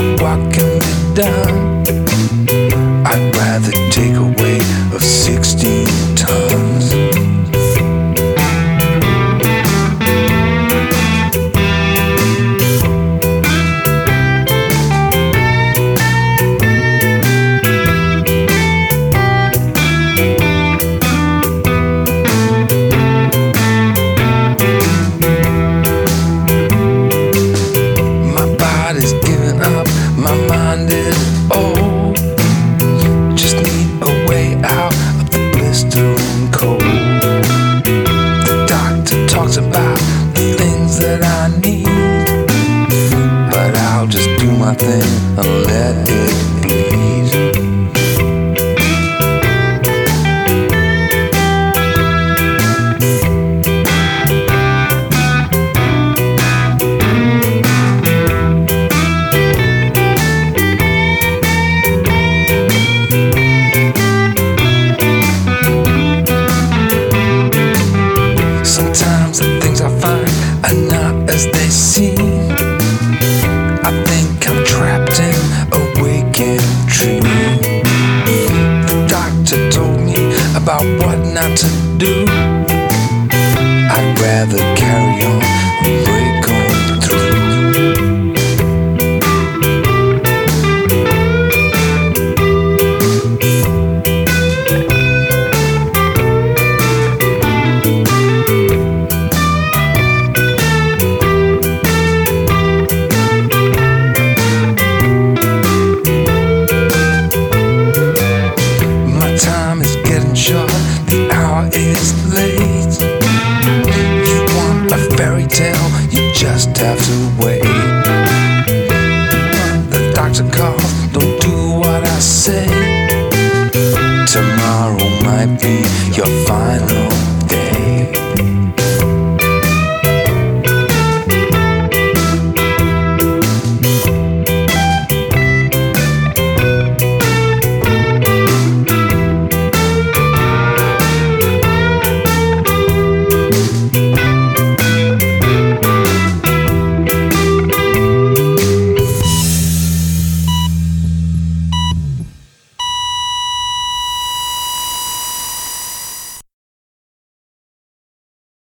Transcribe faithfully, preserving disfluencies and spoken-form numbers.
what can be done? I'd rather take a weight of sixteen tons. My mind is old, just need a way out of the blistering cold. The doctor talks about the things that I need, but I'll just do my thing and let it bleed. Sometimes the things I find are not as they seem. I think I'm trapped in a waking dream. The doctor told me about what not to do. I'd rather carry on and break on through. Short, the hour is late. You want a fairy tale, you just have to wait.